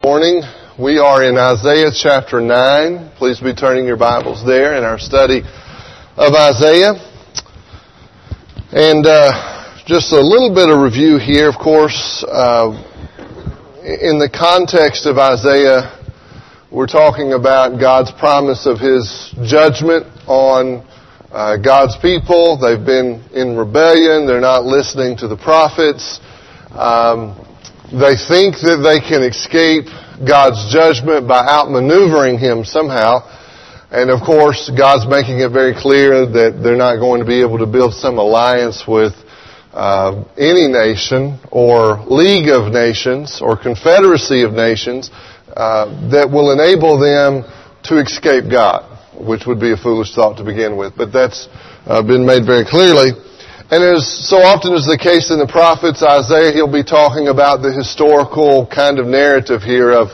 morning. We are in Isaiah chapter 9. Please be turning your Bibles there in our study of Isaiah. And just a little bit of review here, of course. In the context of Isaiah, we're talking about God's promise of His judgment on God's people. They've been in rebellion. They're not listening to the prophets. They think that they can escape God's judgment by outmaneuvering Him somehow. And of course, God's making it very clear that they're not going to be able to build some alliance with any nation or league of nations or confederacy of nations that will enable them to escape God, which would be a foolish thought to begin with. But that's been made very clearly. And as so often is the case in the prophets, Isaiah, he'll be talking about the historical kind of narrative here of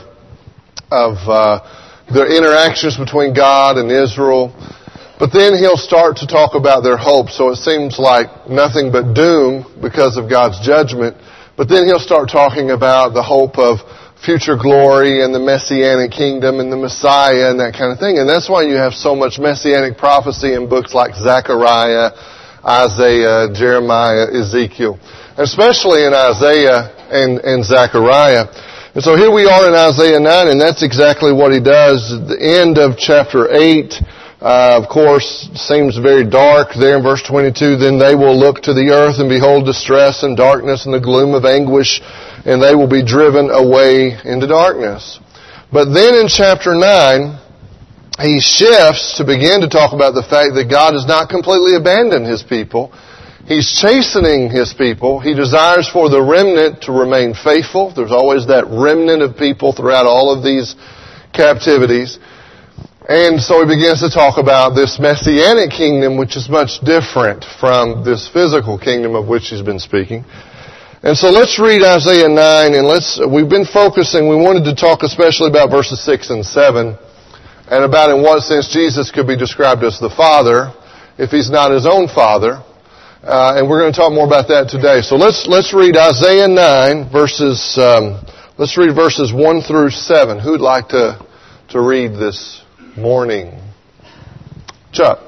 the interactions between God and Israel. But then he'll start to talk about their hope. So it seems like nothing but doom because of God's judgment. But then he'll start talking about the hope of future glory and the Messianic kingdom and the Messiah and that kind of thing. And that's why you have so much Messianic prophecy in books like Zechariah, Isaiah, Jeremiah, Ezekiel, especially in Isaiah and Zechariah. And so here we are in Isaiah 9, and that's exactly what he does. At the end of chapter 8, of course, seems very dark there in verse 22. Then they will look to the earth and behold distress and darkness and the gloom of anguish, and they will be driven away into darkness. But then in chapter 9, he shifts to begin to talk about the fact that God has not completely abandoned His people. He's chastening His people. He desires for the remnant to remain faithful. There's always that remnant of people throughout all of these captivities. And so he begins to talk about this Messianic kingdom, which is much different from this physical kingdom of which he's been speaking. And so let's read Isaiah 9, and we've been focusing, we wanted to talk especially about verses 6 and 7. And about in what sense Jesus could be described as the Father, if He's not His own Father. And we're going to talk more about that today. So let's read Isaiah 9, let's read verses 1 through 7. Who'd like to read this morning? Chuck.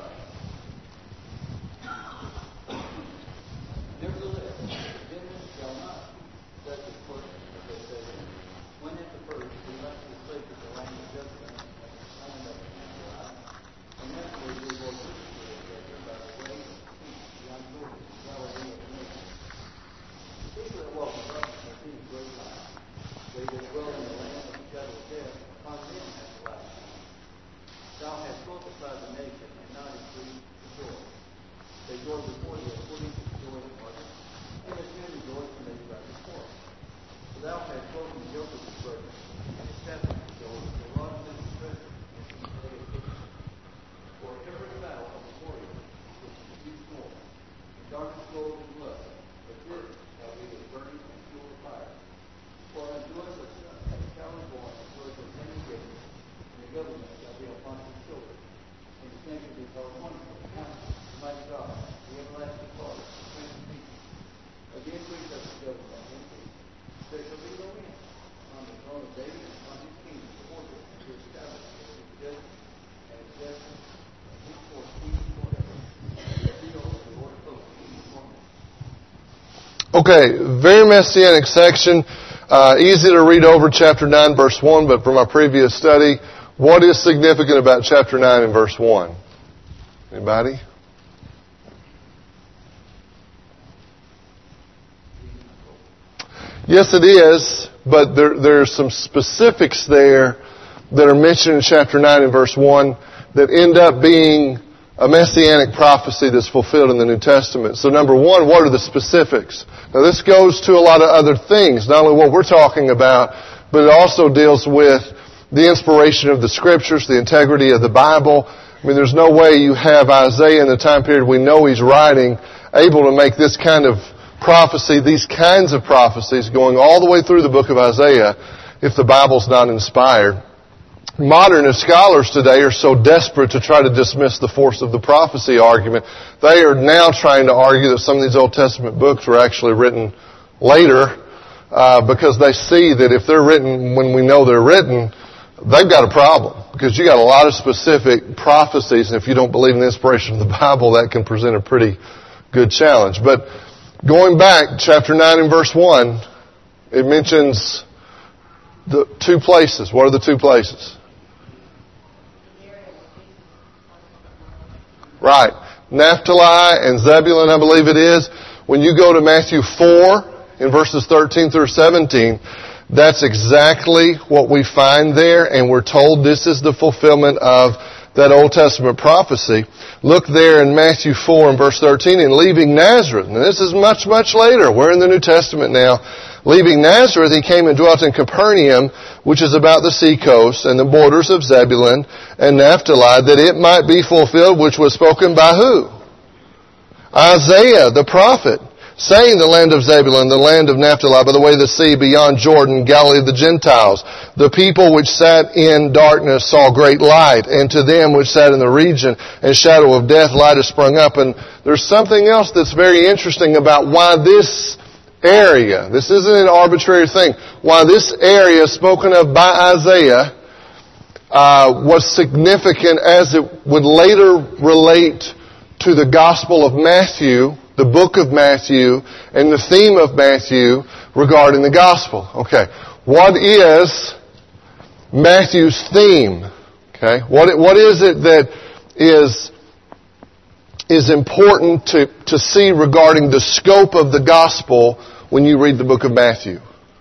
Okay, very Messianic section. Easy to read over chapter 9, verse 1, but from our previous study, what is significant about chapter 9 and verse 1? Anybody? Yes, it is, but there's some specifics there that are mentioned in chapter 9 and verse 1 that end up being a Messianic prophecy that's fulfilled in the New Testament. So number one, what are the specifics? Now this goes to a lot of other things, not only what we're talking about, but it also deals with the inspiration of the Scriptures, the integrity of the Bible. I mean, there's no way you have Isaiah in the time period we know he's writing able to make this kind of prophecy, these kinds of prophecies going all the way through the book of Isaiah if the Bible's not inspired. Modernist scholars today are so desperate to try to dismiss the force of the prophecy argument. They are now trying to argue that some of these Old Testament books were actually written later because they see that if they're written when we know they're written, they've got a problem. Because you got a lot of specific prophecies, and if you don't believe in the inspiration of the Bible, that can present a pretty good challenge. But going back, chapter 9 and verse 1, it mentions the two places. What are the two places? Right. Naphtali and Zebulun, I believe it is. When you go to Matthew 4 in verses 13 through 17, that's exactly what we find there, and we're told this is the fulfillment of that Old Testament prophecy. Look there in Matthew 4 and verse 13, and leaving Nazareth, and this is much, much later. We're in the New Testament now. Leaving Nazareth, he came and dwelt in Capernaum, which is about the sea coast and the borders of Zebulun and Naphtali, that it might be fulfilled, which was spoken by who? Isaiah, the prophet, saying, the land of Zebulun, the land of Naphtali, by the way of the sea, beyond Jordan, Galilee of the Gentiles. The people which sat in darkness saw great light, and to them which sat in the region and shadow of death, light has sprung up. And there's something else that's very interesting about why this area, this isn't an arbitrary thing, why this area spoken of by Isaiah was significant as it would later relate to the Gospel of Matthew, the book of Matthew, and the theme of Matthew regarding the Gospel. Okay, what is Matthew's theme? Okay, what is it that is important to see regarding the scope of the Gospel when you read the book of Matthew?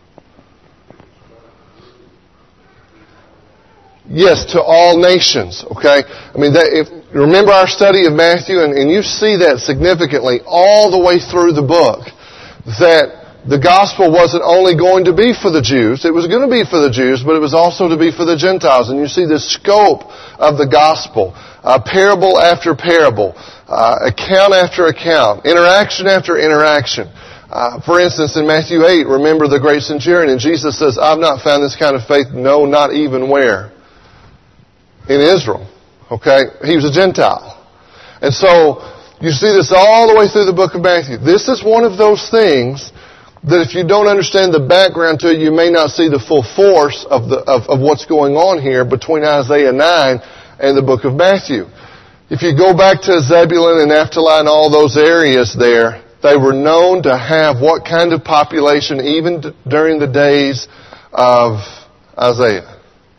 Yes, to all nations, okay? I mean, remember our study of Matthew, and you see that significantly all the way through the book, that the gospel wasn't only going to be for the Jews, it was going to be for the Jews, but it was also to be for the Gentiles. And you see the scope of the gospel, parable after parable, account after account, interaction after interaction. For instance, in Matthew 8, remember the great centurion, and Jesus says, I've not found this kind of faith, no, not even where? In Israel. Okay? He was a Gentile. And so, you see this all the way through the book of Matthew. This is one of those things that if you don't understand the background to it, you may not see the full force of what's going on here between Isaiah 9 and the book of Matthew. If you go back to Zebulun and Naphtali and all those areas there, they were known to have what kind of population even during the days of Isaiah?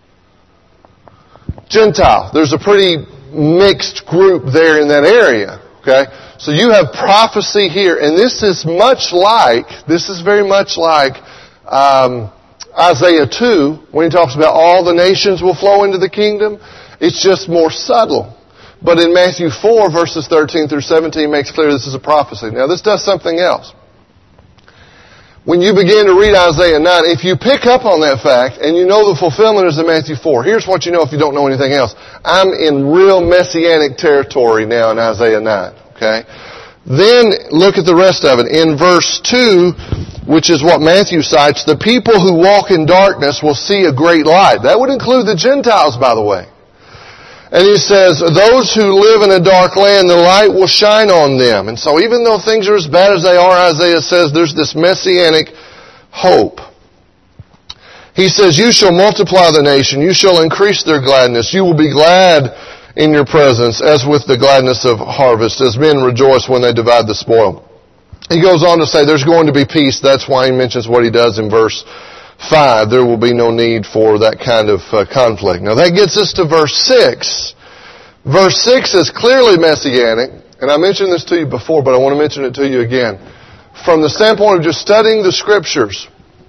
Gentile. There's a pretty mixed group there in that area. Okay? So you have prophecy here, and this is very much like Isaiah 2, when he talks about all the nations will flow into the kingdom. It's just more subtle. But in Matthew 4, verses 13 through 17, makes clear this is a prophecy. Now, this does something else. When you begin to read Isaiah 9, if you pick up on that fact, and you know the fulfillment is in Matthew 4, here's what you know if you don't know anything else. I'm in real messianic territory now in Isaiah 9. Okay? Then, look at the rest of it. In verse 2, which is what Matthew cites, the people who walk in darkness will see a great light. That would include the Gentiles, by the way. And he says, those who live in a dark land, the light will shine on them. And so even though things are as bad as they are, Isaiah says there's this messianic hope. He says, you shall multiply the nation, you shall increase their gladness, you will be glad in your presence, as with the gladness of harvest, as men rejoice when they divide the spoil. He goes on to say there's going to be peace. That's why he mentions what he does in verse 5, there will be no need for that kind of conflict. Now that gets us to verse 6. Verse 6 is clearly messianic, and I mentioned this to you before, but I want to mention it to you again. From the standpoint of just studying the Scriptures,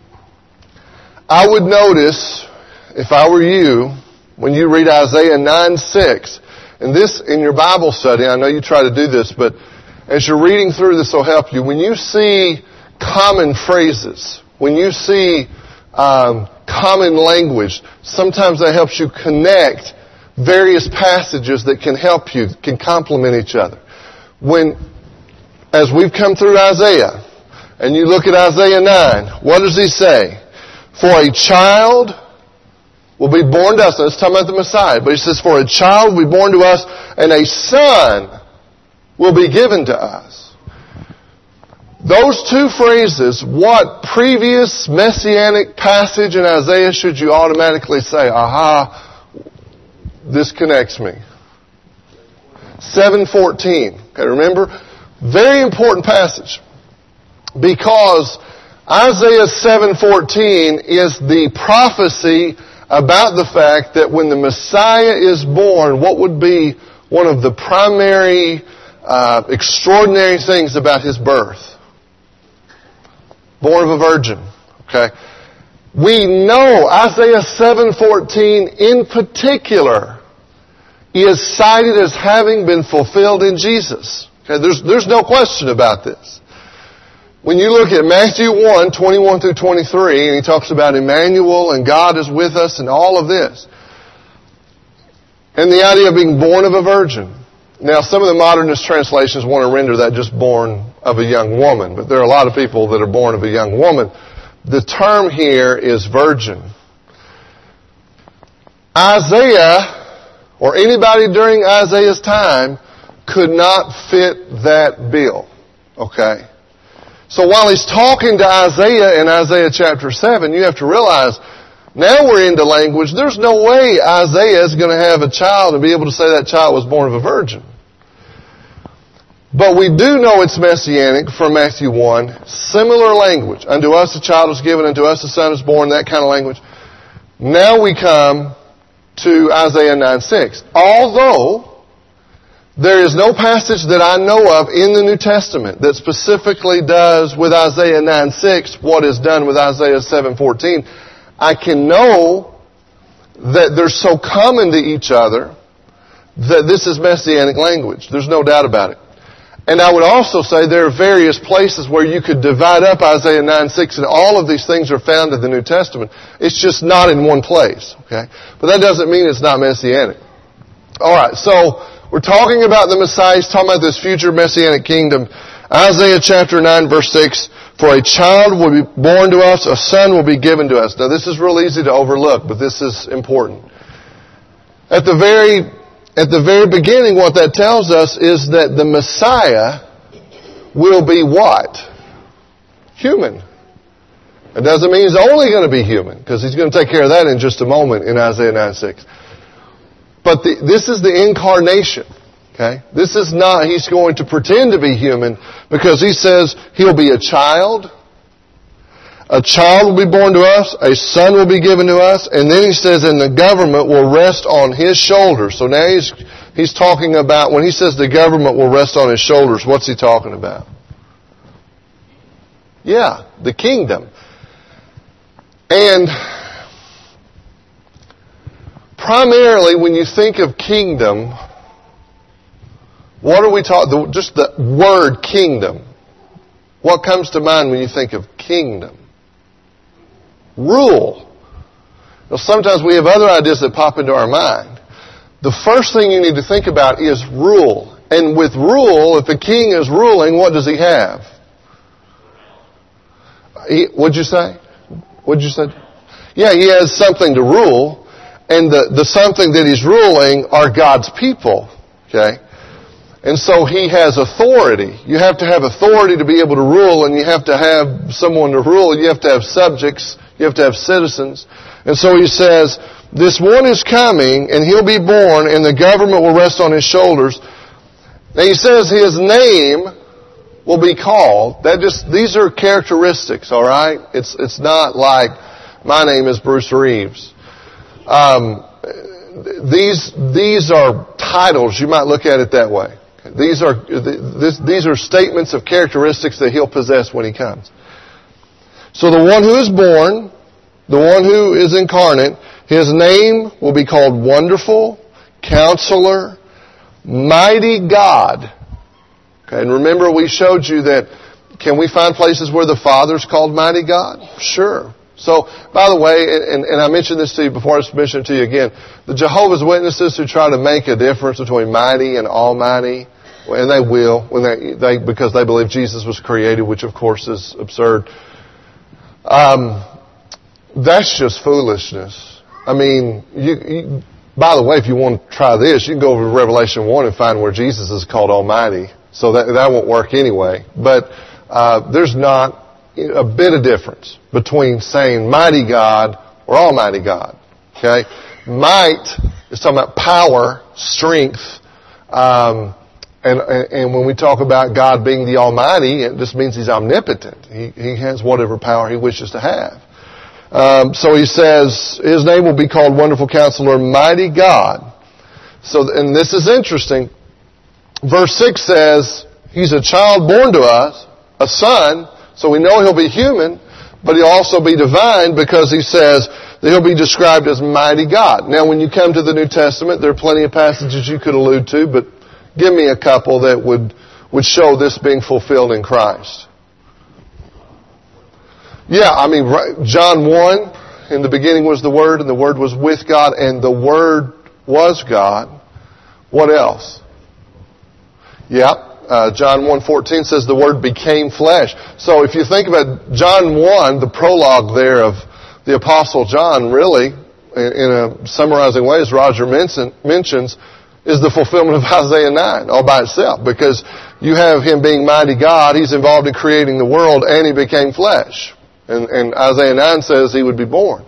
I would notice, if I were you, when you read Isaiah 9:6, and this in your Bible study, I know you try to do this, but as you're reading through this will help you. When you see common phrases, when you see common language, sometimes that helps you connect various passages that can help you, can complement each other. As we've come through Isaiah, and you look at Isaiah 9, what does he say? For a child will be born to us. Now, let's talk about the Messiah. But he says, for a child will be born to us, and a son will be given to us. Those two phrases, what previous messianic passage in Isaiah should you automatically say, aha, this connects me? 7:14. Okay, remember? Very important passage. Because Isaiah 7:14 is the prophecy about the fact that when the Messiah is born, what would be one of the primary, extraordinary things about His birth? Born of a virgin. Okay? We know Isaiah 7:14 in particular is cited as having been fulfilled in Jesus. Okay? There's no question about this. When you look at Matthew 1, 21 through 23, and he talks about Emmanuel and God is with us and all of this. And the idea of being born of a virgin. Now, some of the modernist translations want to render that just born of a young woman, but there are a lot of people that are born of a young woman. The term here is virgin. Isaiah, or anybody during Isaiah's time, could not fit that bill. Okay? So while he's talking to Isaiah in Isaiah chapter 7, you have to realize, now we're into language, there's no way Isaiah is going to have a child and be able to say that child was born of a virgin. But we do know it's messianic from Matthew 1. Similar language. Unto us a child is given, unto us a son is born, that kind of language. Now we come to Isaiah 9:6. Although there is no passage that I know of in the New Testament that specifically does with Isaiah 9:6 what is done with Isaiah 7:14, I can know that they're so common to each other that this is messianic language. There's no doubt about it. And I would also say there are various places where you could divide up Isaiah 9:6, and all of these things are found in the New Testament. It's just not in one place. Okay? But that doesn't mean it's not messianic. Alright, so we're talking about the Messiah. He's talking about this future messianic kingdom. Isaiah chapter 9 verse 6, for a child will be born to us, a son will be given to us. Now this is real easy to overlook, but this is important. At the very beginning, what that tells us is that the Messiah will be what? Human. It doesn't mean He's only going to be human, because He's going to take care of that in just a moment in Isaiah 9:6. But this is the incarnation. Okay? This is not, He's going to pretend to be human, because He says He'll be a child. A child will be born to us, a son will be given to us, and then He says, and the government will rest on His shoulders. So now He's talking about, when He says the government will rest on His shoulders, what's He talking about? Yeah, the kingdom. And primarily, when you think of kingdom, what are we talking? Just the word kingdom. What comes to mind when you think of kingdom? Rule. Now, sometimes we have other ideas that pop into our mind. The first thing you need to think about is rule. And with rule, if a king is ruling, what does he have? What'd you say? What'd you say? Yeah, he has something to rule. And the something that he's ruling are God's people. Okay? And so he has authority. You have to have authority to be able to rule, and you have to have someone to rule. You have to have subjects. You have to have citizens. And so he says, this one is coming, and he'll be born, and the government will rest on his shoulders. Now he says his name will be called. These are characteristics, all right? It's not like my name is Bruce Reeves. These are titles. You might look at it that way. These are statements of characteristics that he'll possess when he comes. So the one who is born, the one who is incarnate, his name will be called Wonderful, Counselor, Mighty God. Okay, and remember we showed you that, can we find places where the Father's called Mighty God? Sure. So, by the way, and I mentioned this to you before, I just mentioned it to you again, the Jehovah's Witnesses who try to make a difference between mighty and almighty, and they will, because they believe Jesus was created, which of course is absurd. That's just foolishness. I mean, by the way, if you want to try this, you can go over to Revelation 1 and find where Jesus is called Almighty. So that won't work anyway. But there's not a bit of difference between saying mighty God or almighty God. Okay? Might is talking about power, strength, and when we talk about God being the Almighty, it just means He's omnipotent. He has whatever power He wishes to have. So He says, His name will be called Wonderful Counselor, Mighty God. So, and this is interesting. Verse 6 says, He's a child born to us, a son, so we know He'll be human, but He'll also be divine because He says that He'll be described as Mighty God. Now, when you come to the New Testament, there are plenty of passages you could allude to, but give me a couple that would show this being fulfilled in Christ. Yeah, I mean, John 1, in the beginning was the Word, and the Word was with God, and the Word was God. What else? Yeah. John 1:14 says the Word became flesh. So if you think about John 1, the prologue there of the Apostle John, really, in a summarizing way, as Roger mentions, is the fulfillment of Isaiah 9 all by itself. Because you have Him being mighty God, He's involved in creating the world, and He became flesh. And Isaiah 9 says He would be born.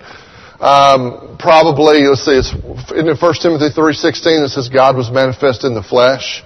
Probably, let's see, in 1 Timothy 3:16 it says God was manifest in the flesh.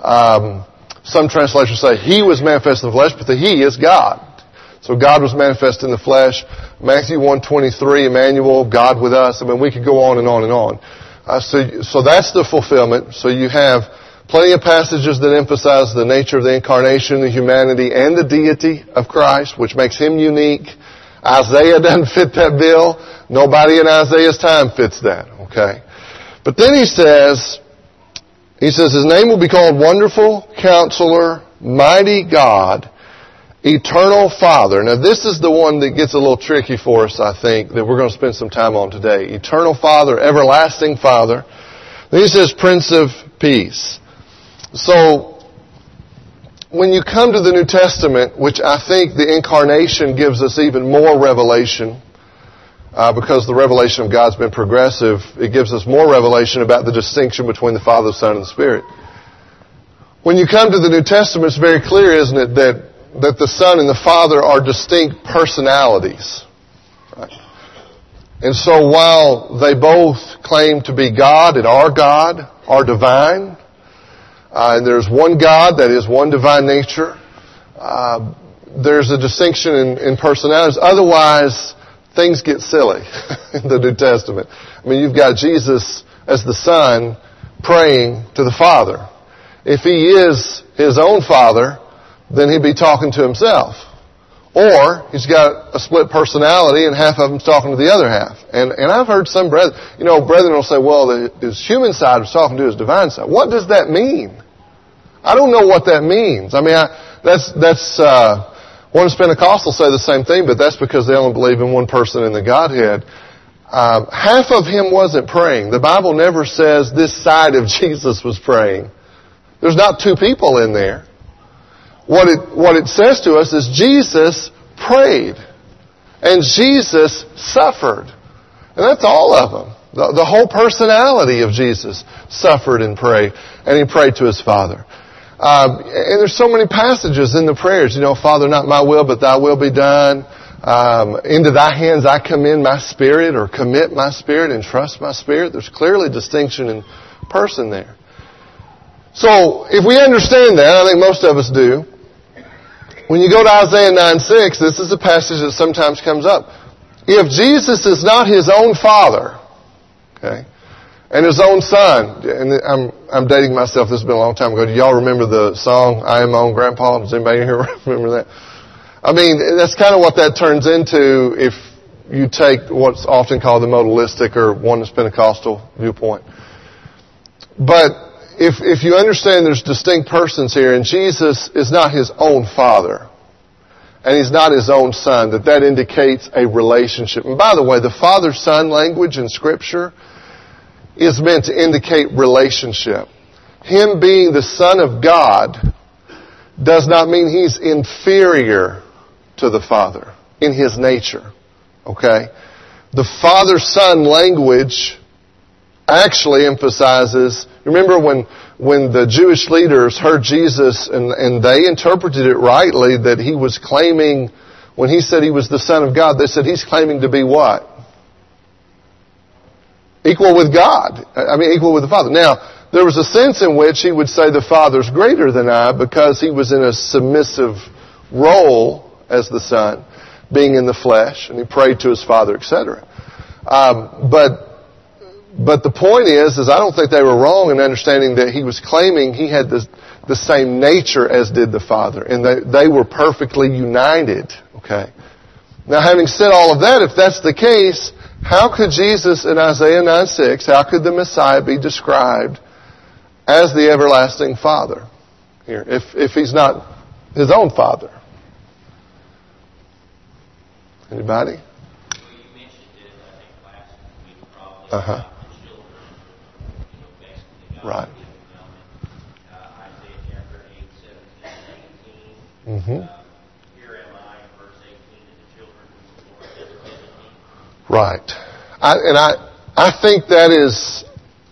Some translations say He was manifest in the flesh, but the He is God. So God was manifest in the flesh. Matthew 1:23, Emmanuel, God with us. I mean, we could go on and on and on. So that's the fulfillment. So you have plenty of passages that emphasize the nature of the incarnation, the humanity, and the deity of Christ, which makes Him unique. Isaiah doesn't fit that bill. Nobody in Isaiah's time fits that. Okay. But then He says, His name will be called Wonderful Counselor, Mighty God, Eternal Father. Now this is the one that gets a little tricky for us, I think, that we're going to spend some time on today. Eternal Father, Everlasting Father. Then He says Prince of Peace. So, when you come to the New Testament, which I think the Incarnation gives us even more revelation, because the revelation of God's been progressive, it gives us more revelation about the distinction between the Father, the Son, and the Spirit. When you come to the New Testament, it's very clear, isn't it, that the Son and the Father are distinct personalities. Right? And so while they both claim to be God and are God, are divine, and there's one God, that is one divine nature, there's a distinction in personalities. Otherwise, things get silly in the New Testament. I mean, you've got Jesus as the Son praying to the Father. If He is His own Father, then He'd be talking to Himself. Or He's got a split personality and half of Him's talking to the other half. And I've heard some brethren will say, well, His human side was talking to His divine side. What does that mean? I don't know what that means. I mean, Oneness Pentecostals say the same thing, but that's because they only believe in one person in the Godhead. Half of Him wasn't praying. The Bible never says this side of Jesus was praying. There's not two people in there. What it says to us is Jesus prayed. And Jesus suffered. And that's all of them. The whole personality of Jesus suffered and prayed. And He prayed to His Father. And there's so many passages in the prayers. Father, not my will, but Thy will be done. Into Thy hands I commend my spirit, or commit my spirit and trust my spirit. There's clearly distinction in person there. So, if we understand that, I think most of us do, when you go to Isaiah 9:6, this is a passage that sometimes comes up. If Jesus is not His own Father, okay, and His own Son, and I'm dating myself, this has been a long time ago. Do y'all remember the song, I Am My Own Grandpa? Does anybody here remember that? I mean, that's kind of what that turns into if you take what's often called the modalistic or Oneness Pentecostal viewpoint. But if you understand there's distinct persons here, and Jesus is not His own Father, and He's not His own Son, that indicates a relationship. And by the way, the Father-Son language in Scripture is meant to indicate relationship. Him being the Son of God does not mean He's inferior to the Father in His nature. Okay? The Father-Son language actually emphasizes Remember when the Jewish leaders heard Jesus and they interpreted it rightly that he was claiming, when he said he was the Son of God, they said he's claiming to be what? Equal with God. Equal with the Father. Now, there was a sense in which he would say the Father's greater than I because he was in a submissive role as the Son, being in the flesh, and he prayed to his Father, etc. But the point is I don't think they were wrong in understanding that he was claiming he had the same nature as did the Father, and they were perfectly united. Okay. Now, having said all of that, if that's the case, how could Jesus in Isaiah 9:6, how could the Messiah be described as the everlasting Father here, if he's not his own Father? Anybody? Well, you mentioned it, I think, last week, probably, about the children, basically, God right. giving them Isaiah chapter 8, 17, 18. Here am I, verse 18, and the children whom the Lord has given me. Right. I think that is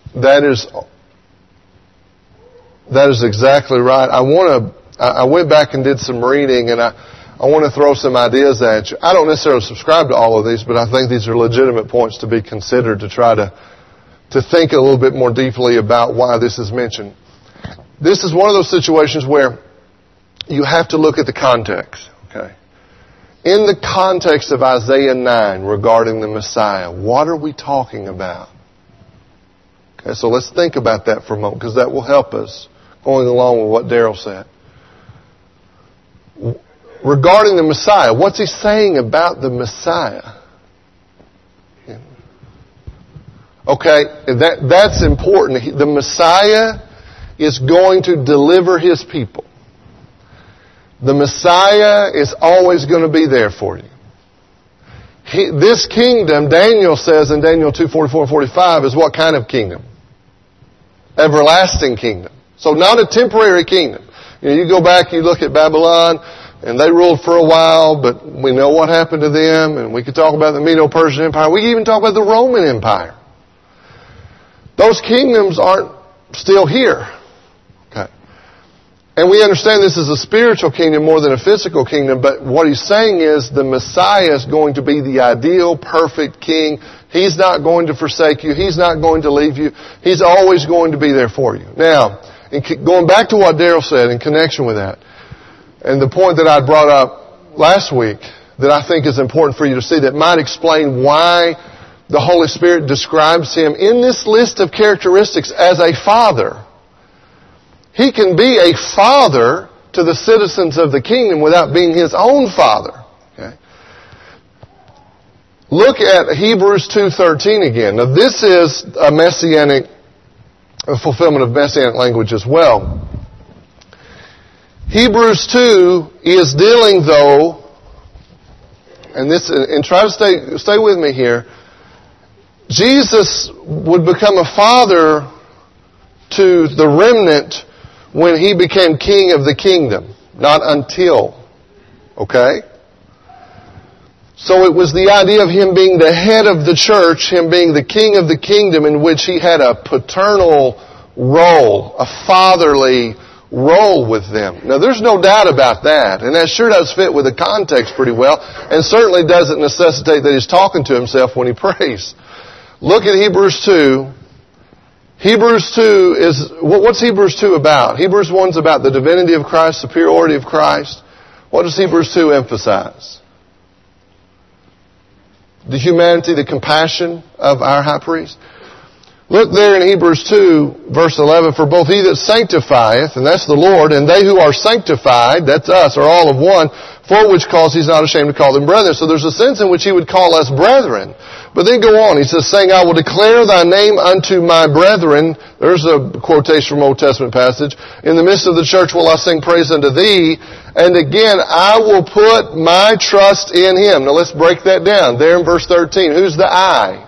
exactly right. I went back and did some reading, and I want to throw some ideas at you. I don't necessarily subscribe to all of these, but I think these are legitimate points to be considered to try to think a little bit more deeply about why this is mentioned. This is one of those situations where you have to look at the context. Okay. In the context of Isaiah 9 regarding the Messiah, what are we talking about? Okay, so let's think about that for a moment, because that will help us going along with what Daryl said. Regarding the Messiah, what's he saying about the Messiah? Okay, that's important. The Messiah is going to deliver his people. The Messiah is always going to be there for you. This kingdom, Daniel says in Daniel 2:44 and 45, is what kind of kingdom? Everlasting kingdom. So not a temporary kingdom. You go back, you look at Babylon, and they ruled for a while, but we know what happened to them, and we could talk about the Medo-Persian Empire. We can even talk about the Roman Empire. Those kingdoms aren't still here. Okay. And we understand this is a spiritual kingdom more than a physical kingdom, but what he's saying is the Messiah is going to be the ideal, perfect king. He's not going to forsake you. He's not going to leave you. He's always going to be there for you. Now, going back to what Daryl said in connection with that, and the point that I brought up last week that I think is important for you to see that might explain why the Holy Spirit describes him in this list of characteristics as a father. He can be a father to the citizens of the kingdom without being his own father. Okay? Look at Hebrews 2:13 again. Now this is a fulfillment of messianic language as well. Hebrews 2 is dealing though, and try to stay with me here, Jesus would become a father to the remnant when he became king of the kingdom, not until. Okay? So it was the idea of him being the head of the church, him being the king of the kingdom, in which he had a paternal role, a fatherly role with them. Now there's no doubt about that, and that sure does fit with the context pretty well, and certainly doesn't necessitate that he's talking to himself when he prays. Look at Hebrews 2. Hebrews 2 is, what's Hebrews 2 about? Hebrews 1 is about the divinity of Christ, superiority of Christ. What does Hebrews 2 emphasize? The humanity, the compassion of our high priest. Look there in Hebrews 2, verse 11, for both he that sanctifieth, and that's the Lord, and they who are sanctified, that's us, are all of one, for which cause he's not ashamed to call them brethren. So there's a sense in which he would call us brethren. But then go on, he says, saying, I will declare thy name unto my brethren. There's a quotation from Old Testament passage. In the midst of the church will I sing praise unto thee. And again, I will put my trust in him. Now let's break that down. There in verse 13, who's the I?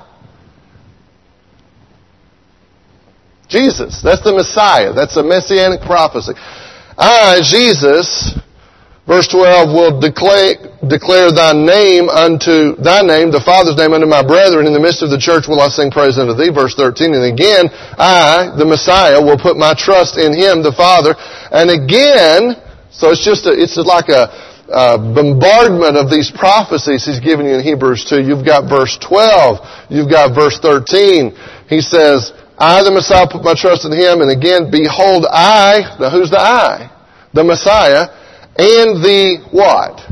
Jesus. That's the Messiah. That's a messianic prophecy. I, Jesus, Verse 12, will declare thy name, the Father's name unto my brethren. In the midst of the church will I sing praise unto thee. Verse 13, and again, I, the Messiah, will put my trust in him, the Father. And again, so it's like a bombardment of these prophecies he's giving you in Hebrews 2. You've got verse 12. You've got verse 13. He says, I, the Messiah, put my trust in him. And again, behold, I, now who's the I? The Messiah. And the what?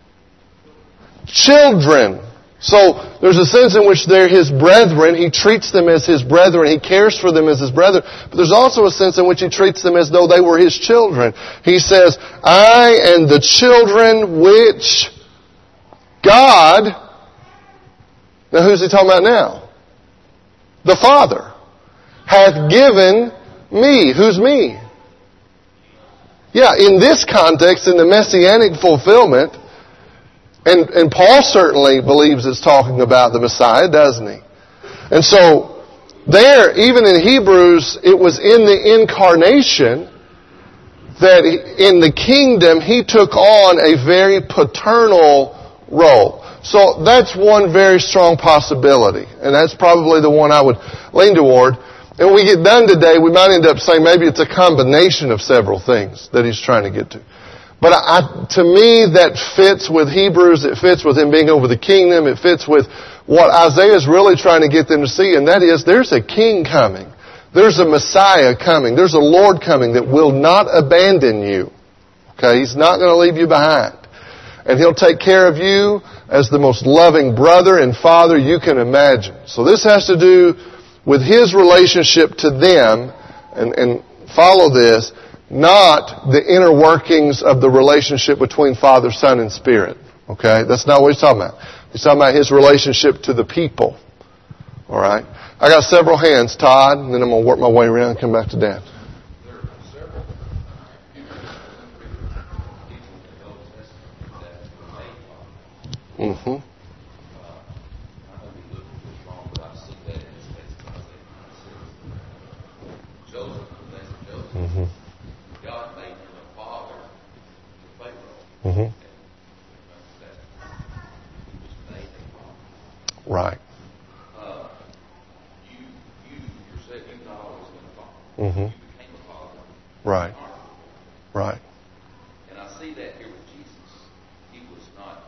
Children. So there's a sense in which they're his brethren. He treats them as his brethren. He cares for them as his brethren. But there's also a sense in which he treats them as though they were his children. He says, I and the children which God, now who's he talking about now? The Father hath given me. Who's me? Yeah, in this context, in the Messianic fulfillment, and Paul certainly believes it's talking about the Messiah, doesn't he? And so, there, even in Hebrews, it was in the incarnation that in the kingdom, he took on a very paternal role. So that's one very strong possibility, and that's probably the one I would lean toward. And when we get done today, we might end up saying maybe it's a combination of several things that he's trying to get to. But to me, that fits with Hebrews. It fits with him being over the kingdom. It fits with what Isaiah is really trying to get them to see, and that is there's a king coming. There's a Messiah coming. There's a Lord coming that will not abandon you. Okay? He's not going to leave you behind. And he'll take care of you as the most loving brother and father you can imagine. So this has to do with his relationship to them, and follow this, not the inner workings of the relationship between Father, Son, and Spirit. Okay? That's not what he's talking about. He's talking about his relationship to the people. Alright? I got several hands, Todd, and then I'm going to work my way around and come back to Dan. Mm-hmm. Mm-hmm. God made him a father to Pharaoh. Mm-hmm. He was made a father. Right. You yourself, you've not always been a father. Mm-hmm. You became a father. Right. Right. And I see that here with Jesus. He was not.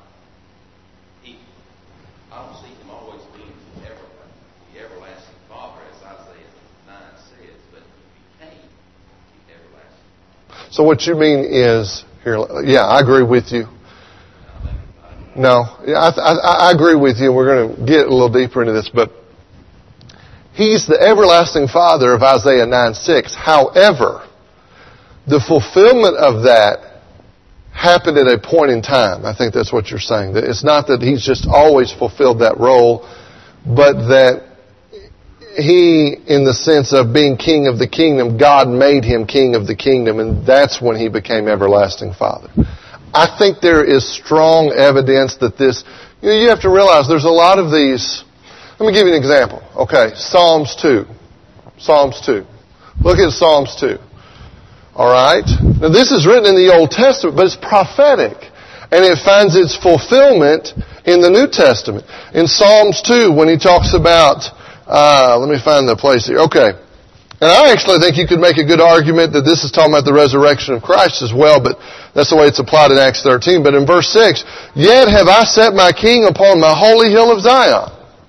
I don't see him always being the everlasting Father, as Isaiah 9 says, but he became the everlasting. So what you mean is, yeah, I agree with you. No, I agree with you. We're going to get a little deeper into this, but he's the everlasting Father of Isaiah 9:6. However, the fulfillment of that happened at a point in time. I think that's what you're saying. That it's not that he's just always fulfilled that role, but that he, in the sense of being king of the kingdom, God made him king of the kingdom, and that's when he became everlasting Father. I think there is strong evidence that this, you have to realize there's a lot of these. Let me give you an example. Okay, Psalms 2. Psalms 2. Look at Psalms 2. Alright? Now this is written in the Old Testament, but it's prophetic. And it finds its fulfillment in the New Testament. In Psalms 2, when he talks about, let me find the place here. Okay. And I actually think you could make a good argument that this is talking about the resurrection of Christ as well, but that's the way it's applied in Acts 13. But in verse 6, yet have I set my king upon my holy hill of Zion.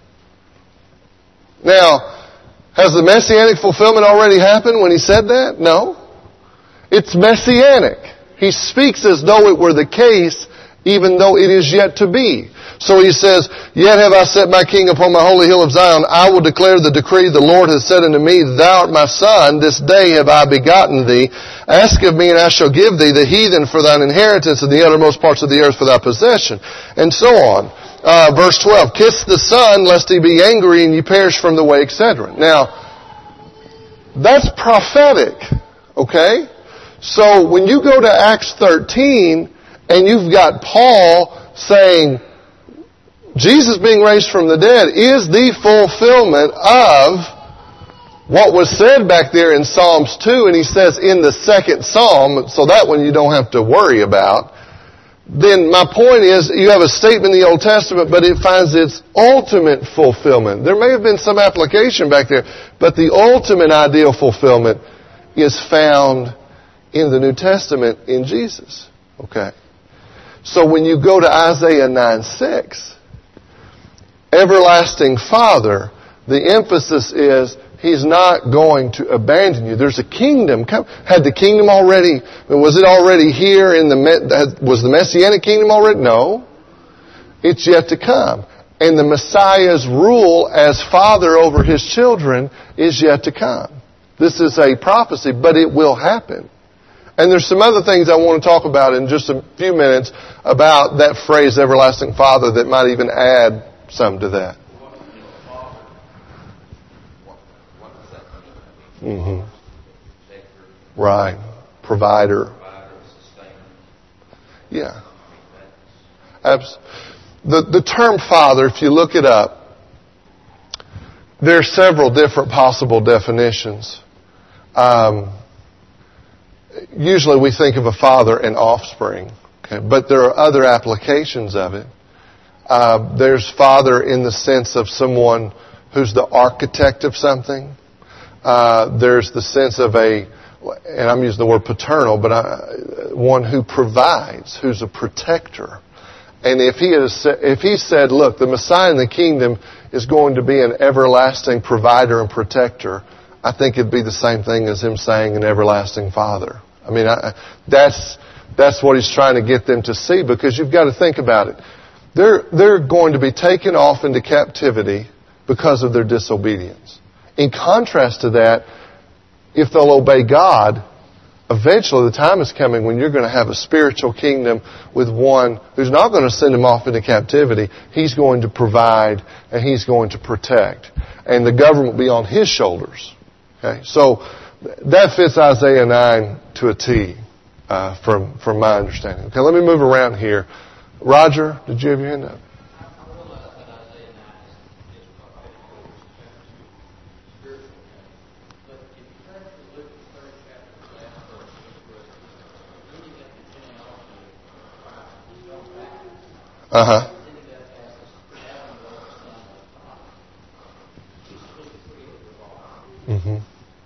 Now, has the messianic fulfillment already happened when he said that? No. It's messianic. He speaks as though it were the case, even though it is yet to be. So he says, yet have I set my king upon my holy hill of Zion. I will declare the decree the Lord has said unto me, thou art my son, this day have I begotten thee. Ask of me, and I shall give thee the heathen for thine inheritance, and the uttermost parts of the earth for thy possession. And so on. Verse 12, kiss the Son, lest he be angry, and ye perish from the way, etc. Now, that's prophetic. Okay? So when you go to Acts 13, and you've got Paul saying, Jesus being raised from the dead is the fulfillment of what was said back there in Psalms 2, and he says in the second Psalm, so that one you don't have to worry about. then my point is you have a statement in the Old Testament, but it finds its ultimate fulfillment. There may have been some application back there, but the ultimate ideal fulfillment is found in the New Testament in Jesus. Okay. So when you go to Isaiah 9:6, everlasting Father, the emphasis is He's not going to abandon you. There's a kingdom. Had the kingdom already, was it already here was the Messianic kingdom already? No. It's yet to come. And the Messiah's rule as Father over His children is yet to come. This is a prophecy, but it will happen. And there's some other things I want to talk about in just a few minutes about that phrase, everlasting Father, that might even add some to that. Mm-hmm. Right. Provider. Yeah. The term Father, if you look it up, there are several different possible definitions. Usually we think of a father and offspring, okay? But there are other applications of it. There's father in the sense of someone who's the architect of something. There's the sense of and I'm using the word paternal, but one who provides, who's a protector. And if he said, look, the Messiah in the kingdom is going to be an everlasting provider and protector, I think it'd be the same thing as him saying an everlasting Father. I mean, that's what he's trying to get them to see, because you've got to think about it. They're going to be taken off into captivity because of their disobedience. In contrast to that, if they'll obey God, eventually the time is coming when you're going to have a spiritual kingdom with one who's not going to send them off into captivity. He's going to provide and He's going to protect. And the government will be on His shoulders. Okay, so that fits Isaiah 9 to a T, from my understanding. Okay, let me move around here. Roger, did you have your hand up? Uh-huh. Mm-hmm.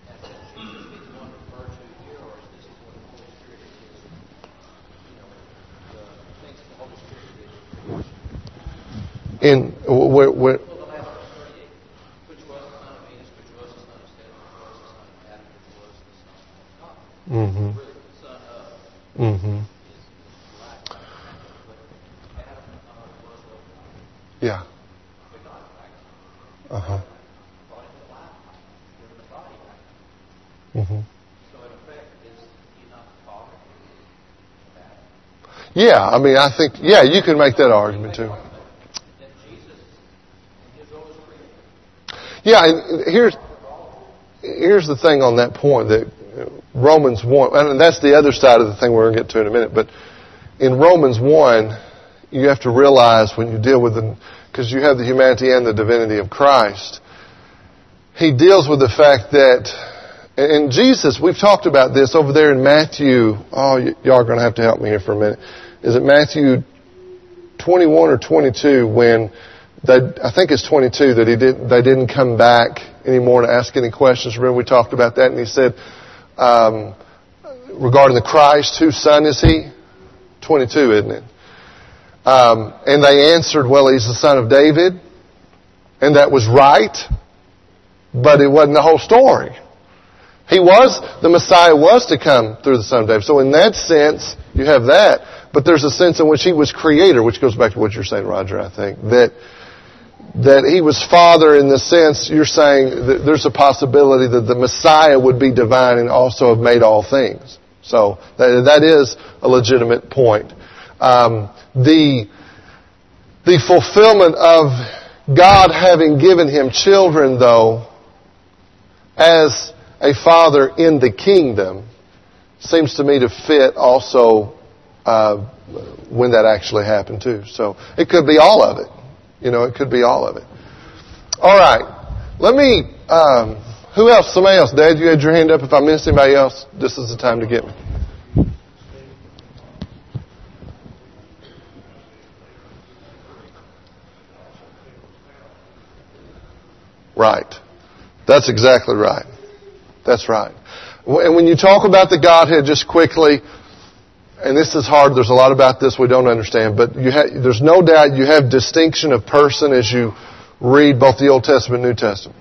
In where which was the son of Venus, which was the son of Seth, which was the son of Adam, which was the son of God. Mm-hmm. Really, the son of Mm-hmm. is life. But Adam was over. Yeah. But God, right? Uh-huh. Brought him to life, given the body back. Mm-hmm. So in effect, is He not the Father? Yeah, I mean, I think, you can make that argument too. That Jesus, in His role as creator. Yeah, and here's the thing on that point, that Romans 1, and that's the other side of the thing we're going to get to in a minute, but in Romans 1, you have to realize when you deal with because you have the humanity and the divinity of Christ, He deals with the fact that, and Jesus, we've talked about this over there in Matthew, y'all are going to have to help me here for a minute. Is it Matthew 21 or 22 when I think it's 22 that they didn't come back anymore to ask any questions. Remember we talked about that, and He said, regarding the Christ, whose son is He? 22, isn't it? And they answered, well, He's the son of David. And that was right, but it wasn't the whole story. The Messiah was to come through the son of David. So in that sense, you have that. But there's a sense in which He was creator, which goes back to what you're saying, Roger, I think. That He was Father in the sense, you're saying that there's a possibility that the Messiah would be divine and also have made all things. So that is a legitimate point. The fulfillment of God having given Him children, though, as a father in the kingdom, seems to me to fit also when that actually happened too. So it could be all of it. It could be all of it. All right. Let me, who else? Somebody else. Dad, you had your hand up. If I missed anybody else, this is the time to get me. Right. That's exactly right. That's right. And when you talk about the Godhead just quickly, and this is hard, there's a lot about this we don't understand, but there's no doubt you have distinction of person as you read both the Old Testament and New Testament.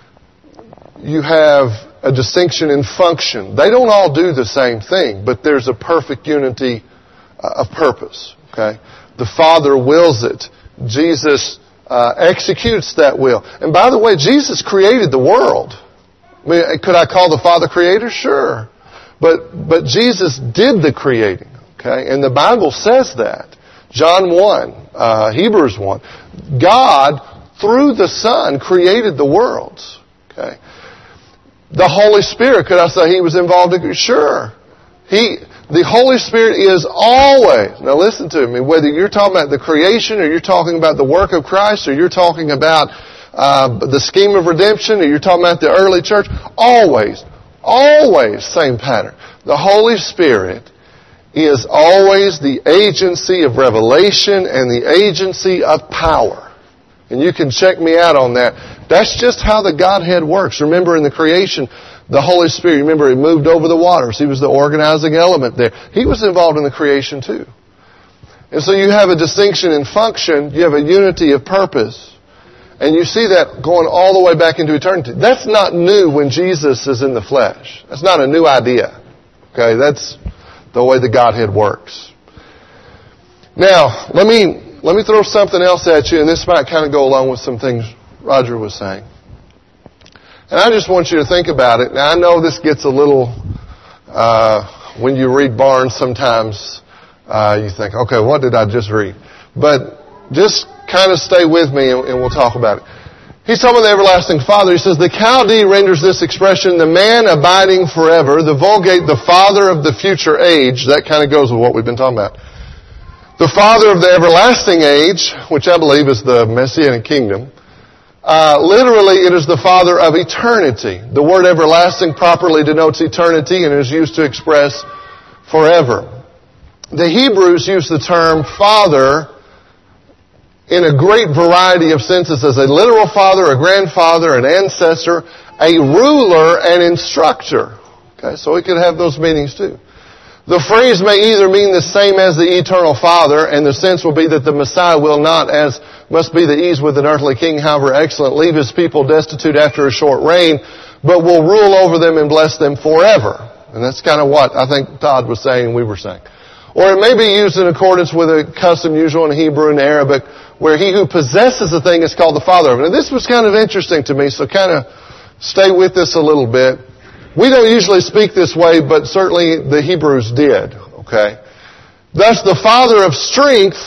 You have a distinction in function. They don't all do the same thing, but there's a perfect unity of purpose. Okay? The Father wills it. Jesus executes that will. And by the way, Jesus created the world. I mean, could I call the Father creator? Sure. But Jesus did the creating. Okay? And the Bible says that. John 1, Hebrews 1. God, through the Son, created the worlds. Okay? The Holy Spirit, could I say He was involved in? Sure. The Holy Spirit is always, now listen to me, whether you're talking about the creation or you're talking about the work of Christ or you're talking about the scheme of redemption or you're talking about the early church, always, same pattern. The Holy Spirit is always the agency of revelation and the agency of power. And you can check me out on that. That's just how the Godhead works. Remember in the creation, the Holy Spirit, remember He moved over the waters. He was the organizing element there. He was involved in the creation too. And so you have a distinction in function. You have a unity of purpose. And you see that going all the way back into eternity. That's not new when Jesus is in the flesh. That's not a new idea. Okay, that's the way the Godhead works. Now, let me throw something else at you, and this might kind of go along with some things Roger was saying. And I just want you to think about it. Now, I know this gets a little, when you read Barnes sometimes, you think, okay, what did I just read? But just kind of stay with me and we'll talk about it. He's talking about the everlasting Father. He says, the Chaldee renders this expression, the man abiding forever, the Vulgate, the Father of the future age. That kind of goes with what we've been talking about. The Father of the everlasting age, which I believe is the Messianic kingdom. Literally, it is the Father of eternity. The word everlasting properly denotes eternity and is used to express forever. The Hebrews use the term Father in a great variety of senses as a literal father, a grandfather, an ancestor, a ruler, an instructor. Okay, so it could have those meanings too. The phrase may either mean the same as the eternal Father, and the sense will be that the Messiah will not, as must be the ease with an earthly king, however excellent, leave His people destitute after a short reign, but will rule over them and bless them forever. And that's kind of what I think Todd was saying and we were saying. Or it may be used in accordance with a custom usual in Hebrew and Arabic, where he who possesses a thing is called the Father of it. And this was kind of interesting to me, so kind of stay with this a little bit. We don't usually speak this way, but certainly the Hebrews did. Okay, thus the Father of strength.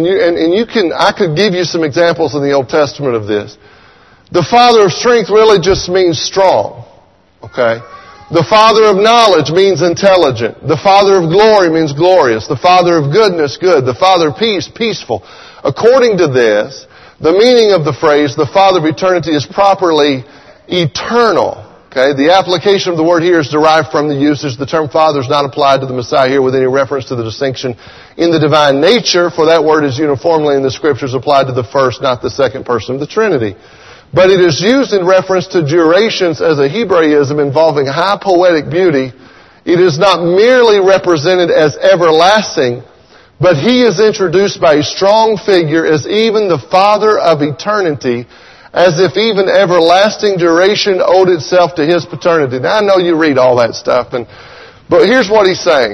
I could give you some examples in the Old Testament of this. The Father of strength really just means strong. Okay. The Father of knowledge means intelligent. The Father of glory means glorious. The Father of goodness, good. The Father of peace, peaceful. According to this, the meaning of the phrase, the Father of eternity, is properly eternal. Okay, the application of the word here is derived from the usage. The term Father is not applied to the Messiah here with any reference to the distinction in the divine nature, for that word is uniformly in the Scriptures applied to the first, not the second person of the Trinity. But it is used in reference to durations as a Hebraism involving high poetic beauty. It is not merely represented as everlasting, but He is introduced by a strong figure as even the Father of eternity, as if even everlasting duration owed itself to His paternity. Now, I know you read all that stuff, but here's what He's saying.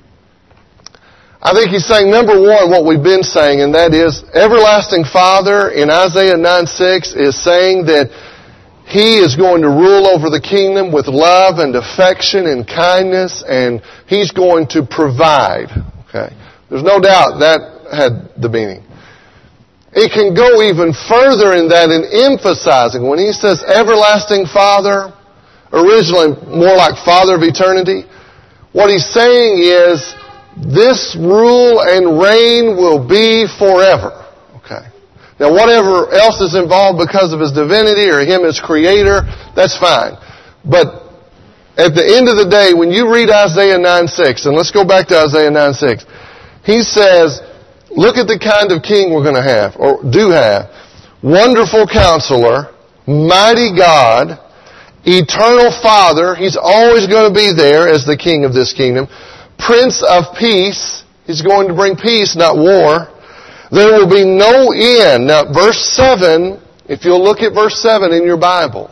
I think He's saying, number one, what we've been saying, and that is, everlasting Father in Isaiah 9:6 is saying that He is going to rule over the kingdom with love and affection and kindness, and He's going to provide. Okay, there's no doubt that had the meaning. It can go even further in that in emphasizing. When He says everlasting Father, originally more like Father of eternity, what He's saying is this rule and reign will be forever. Okay. Now whatever else is involved because of His divinity or Him as Creator, that's fine. But at the end of the day, when you read Isaiah 9:6, and let's go back to Isaiah 9:6, He says, look at the kind of king we're going to have, or do have. Wonderful Counselor, mighty God, eternal Father. He's always going to be there as the king of this kingdom. Prince of Peace. He's going to bring peace, not war. There will be no end. Now, verse 7, if you'll look at verse 7 in your Bible,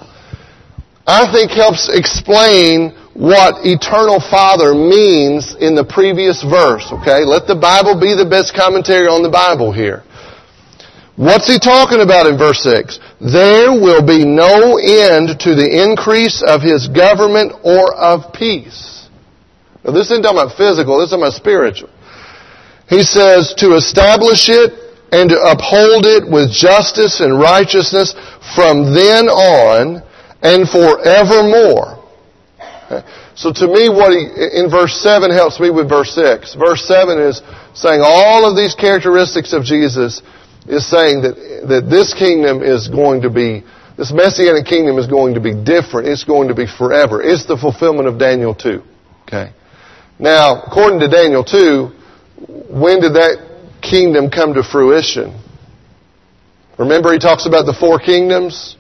I think helps explain what eternal Father means in the previous verse, okay? Let the Bible be the best commentary on the Bible here. What's he talking about in verse 6? There will be no end to the increase of His government or of peace. Now, this isn't talking about physical, this is talking about spiritual. He says to establish it and to uphold it with justice and righteousness from then on and forevermore. Okay. So to me, what in verse 7 helps me with verse 6. Verse 7 is saying all of these characteristics of Jesus, is saying that this kingdom is going to be, this Messianic kingdom is going to be different. It's going to be forever. It's the fulfillment of Daniel 2. Okay. Now, according to Daniel 2, when did that kingdom come to fruition? Remember, he talks about the 4 kingdoms?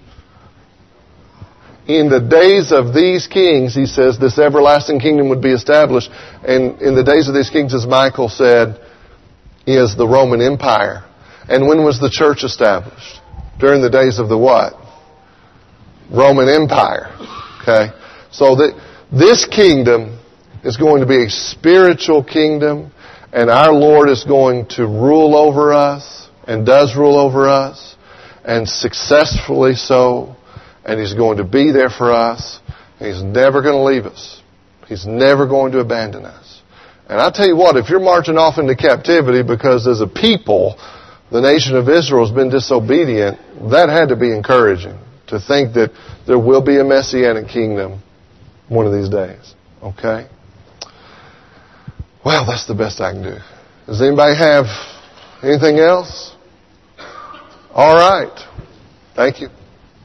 In the days of these kings, he says, this everlasting kingdom would be established. And in the days of these kings, as Michael said, is the Roman Empire. And when was the church established? During the days of the what? Roman Empire. Okay? So this kingdom is going to be a spiritual kingdom, and our Lord is going to rule over us, and does rule over us, and successfully so, and He's going to be there for us, and He's never going to leave us. He's never going to abandon us. And I tell you what, if you're marching off into captivity because as a people, the nation of Israel has been disobedient, that had to be encouraging, to think that there will be a Messianic kingdom one of these days. Okay? Well, that's the best I can do. Does anybody have anything else? All right. Thank you.